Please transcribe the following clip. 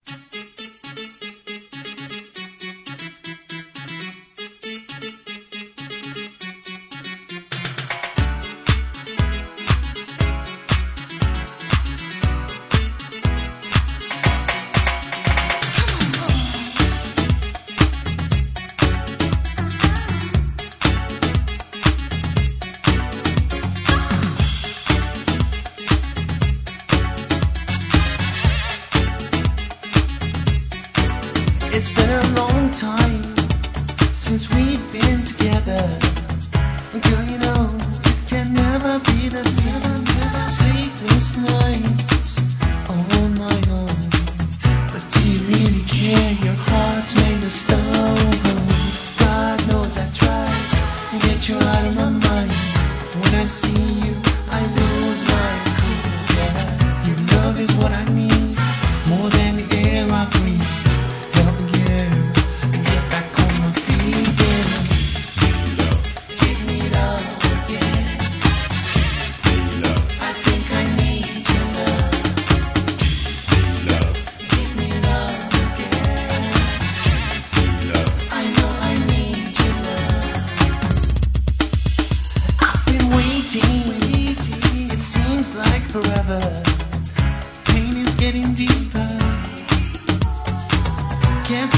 It's been a long time since we've been together. Girl, you know it can never be the same. Sleepless nights on my own. But do you really care? Your heart's made of stone. God knows I tried to get you out of my mind. When I see you, I lose my cool. Yeah, your love is what I need, more than the air I breathe. Help me get back on my feet, yeah. Give me love again. I think I need your love. Give me love again. I know I need your love. I've been waiting. It seems like forever. Pain is getting deeper. Can't